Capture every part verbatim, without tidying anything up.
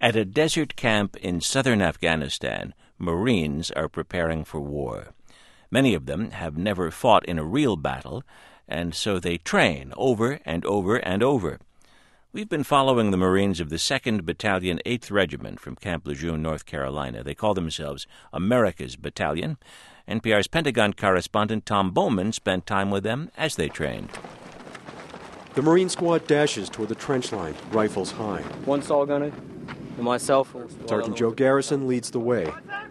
At a desert camp in southern Afghanistan, Marines are preparing for war. Many of them have never fought in a real battle, and so they train over and over and over. We've been following the Marines of the second Battalion, eighth Regiment from Camp Lejeune, North Carolina. They call themselves America's Battalion. N P R's Pentagon correspondent Tom Bowman spent time with them as they trained. The Marine squad dashes toward the trench line, rifles high. One saw gunner and myself. Sergeant Joe Garrison leads the way.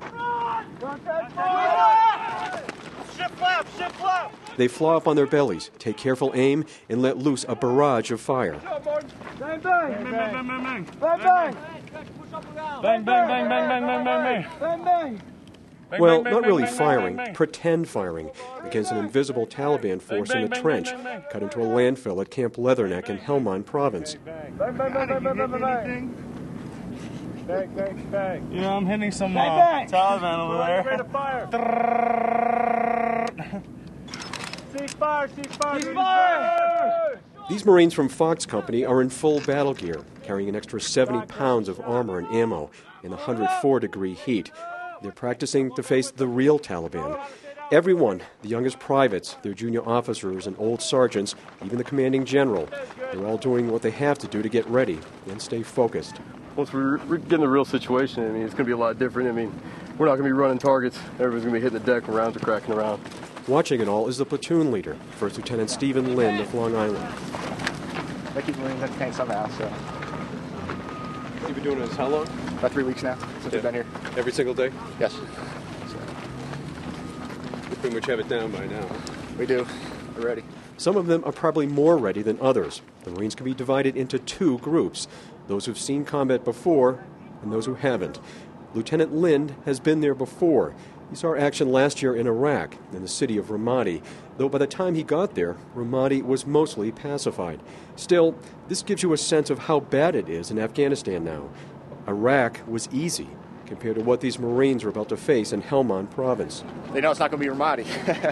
Shift left, shift left. They fly up on their bellies, take careful aim, and let loose a barrage of fire. Bang, bang. Bang, bang, bang, bang. Bang, bang. Bang, bang, bang, bang, bang, bang, bang. Bang, bang. Well, not really firing, pretend firing against an invisible Taliban force in a trench cut into a landfill at Camp Leatherneck in Helmand Province. Bang, bang, bang, bang, bang, bang, bang. Bang, bang, bang. Yeah, I'm hitting some uh, bang, bang. Taliban over there. Ready to fire. Cease fire, cease fire, cease fire. These Marines from Fox Company are in full battle gear, carrying an extra seventy pounds of armor and ammo in the one hundred four degree heat. They're practicing to face the real Taliban. Everyone, the youngest privates, their junior officers and old sergeants, even the commanding general, they're all doing what they have to do to get ready and stay focused. Once we get in the real situation, I mean, it's going to be a lot different. I mean, we're not going to be running targets. Everybody's going to be hitting the deck when rounds are cracking around. Watching it all is the platoon leader, First Lieutenant Stephen Lind of Long Island. I keep moving that tank somehow, so. You've been doing this how long? About three weeks now, since yeah. we've been here. Every single day? Yes. So, you pretty much have it down by now. We do. We're ready. Some of them are probably more ready than others. The Marines can be divided into two groups, those who've seen combat before and those who haven't. Lieutenant Lind has been there before. He saw action last year in Iraq, in the city of Ramadi, though by the time he got there, Ramadi was mostly pacified. Still, this gives you a sense of how bad it is in Afghanistan now. Iraq was easy compared to what these Marines are about to face in Helmand Province. They know it's not going to be Ramadi,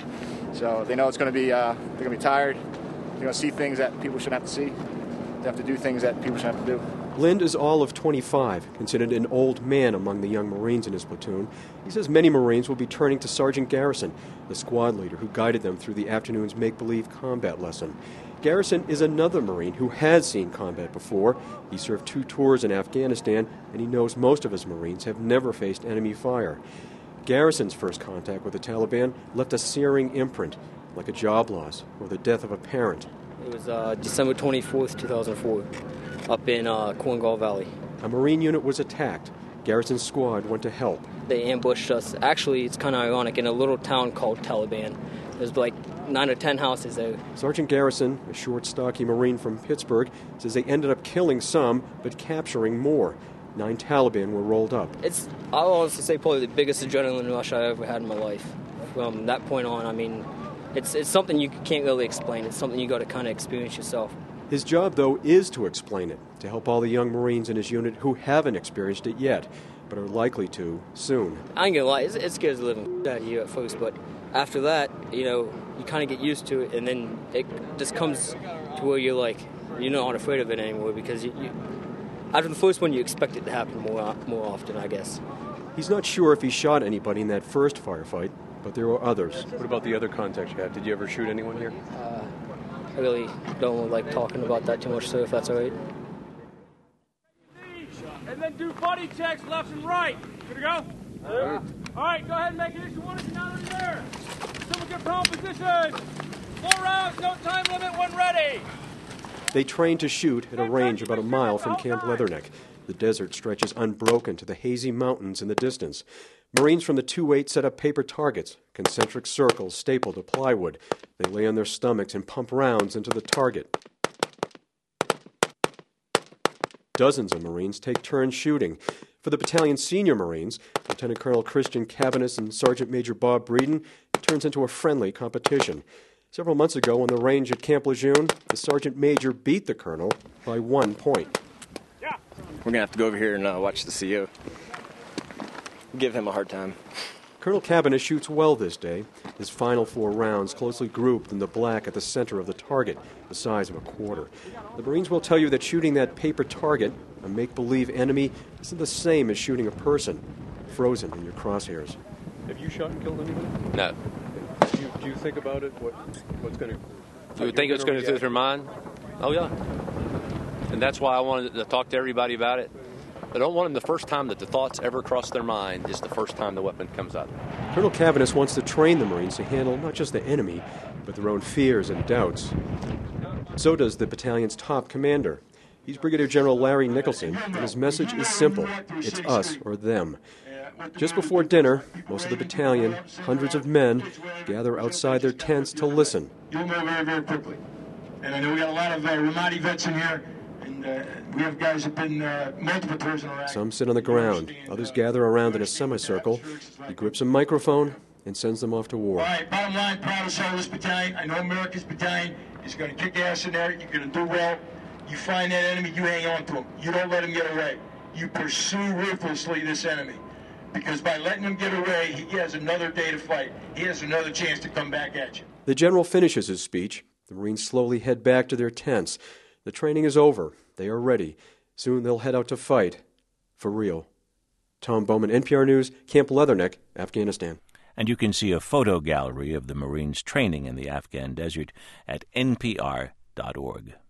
so they know it's going to be, uh, they're going to be tired. They're going to see things that people shouldn't have to see. They have to do things that people shouldn't have to do. Lind is all of twenty-five, considered an old man among the young Marines in his platoon. He says many Marines will be turning to Sergeant Garrison, the squad leader who guided them through the afternoon's make-believe combat lesson. Garrison is another Marine who has seen combat before. He served two tours in Afghanistan, and he knows most of his Marines have never faced enemy fire. Garrison's first contact with the Taliban left a searing imprint, like a job loss or the death of a parent. It was uh, December twenty-fourth, two thousand four, up in uh, Korengal Valley. A Marine unit was attacked. Garrison's squad went to help. They ambushed us. Actually, it's kind of ironic, in a little town called Taliban. There's like nine or ten houses there. Sergeant Garrison, a short, stocky Marine from Pittsburgh, says they ended up killing some, but capturing more. Nine Taliban were rolled up. It's, I'll honestly say, probably the biggest adrenaline rush I ever had in my life. From that point on, I mean, it's it's something you can't really explain. It's something you got to kind of experience yourself. His job, though, is to explain it, to help all the young Marines in his unit who haven't experienced it yet, but are likely to soon. I ain't gonna lie, it's, it scares the living out of you at first, but after that, you know, you kind of get used to it, and then it just comes to where you're like, you're not afraid of it anymore, because you, you, after the first one, you expect it to happen more more often, I guess. He's not sure if he shot anybody in that first firefight, but there were others. What about the other contacts you had? Did you ever shoot anyone here? Uh, I really don't like talking about that too much, sir, if that's all right. And then do body checks left and right. Good to go? Yeah. All right, go ahead and make it issue one and down in there. Someone get prone position. Four rounds, no time limit, when ready. They trained to shoot at a range about a mile from Camp Leatherneck. The desert stretches unbroken to the hazy mountains in the distance. Marines from the two eight set up paper targets, concentric circles stapled to plywood. They lay on their stomachs and pump rounds into the target. Dozens of Marines take turns shooting. For the battalion's senior Marines, Lieutenant Colonel Christian Cabanis and Sergeant Major Bob Breeden, it turns into a friendly competition. Several months ago on the range at Camp Lejeune, the Sergeant Major beat the Colonel by one point. Yeah. We're going to have to go over here and uh, watch the C O. Give him a hard time. Colonel Cabanis shoots well this day, his final four rounds closely grouped in the black at the center of the target, the size of a quarter. The Marines will tell you that shooting that paper target A make-believe enemy isn't the same as shooting a person, frozen in your crosshairs. Have you shot and killed anybody? No. Do you, do you think about it? What what's going to? Do you think it's going to go through their mind? Oh yeah. And that's why I wanted to talk to everybody about it. I don't want them the first time that the thoughts ever cross their mind is the first time the weapon comes out. Colonel Cavanis wants to train the Marines to handle not just the enemy, but their own fears and doubts. So does the battalion's top commander. He's Brigadier General Larry Nicholson, and his message is simple. It's us or them. Just before dinner, most of the battalion, hundreds of men, gather outside their tents to listen. You'll know very, very quickly. And I know we got a lot of uh, Ramadi vets in here, and uh, we have guys who've been uh, multiple tours in Iraq. Some sit on the ground. Others gather around in a semicircle. He grips a microphone and sends them off to war. All right, bottom line, proud to serve this battalion. I know America's battalion is going to kick ass in there. You're going to do well. You find that enemy, you hang on to him. You don't let him get away. You pursue ruthlessly this enemy. Because by letting him get away, he has another day to fight. He has another chance to come back at you. The general finishes his speech. The Marines slowly head back to their tents. The training is over. They are ready. Soon they'll head out to fight. For real. Tom Bowman, N P R News, Camp Leatherneck, Afghanistan. And you can see a photo gallery of the Marines training in the Afghan desert at N P R dot org.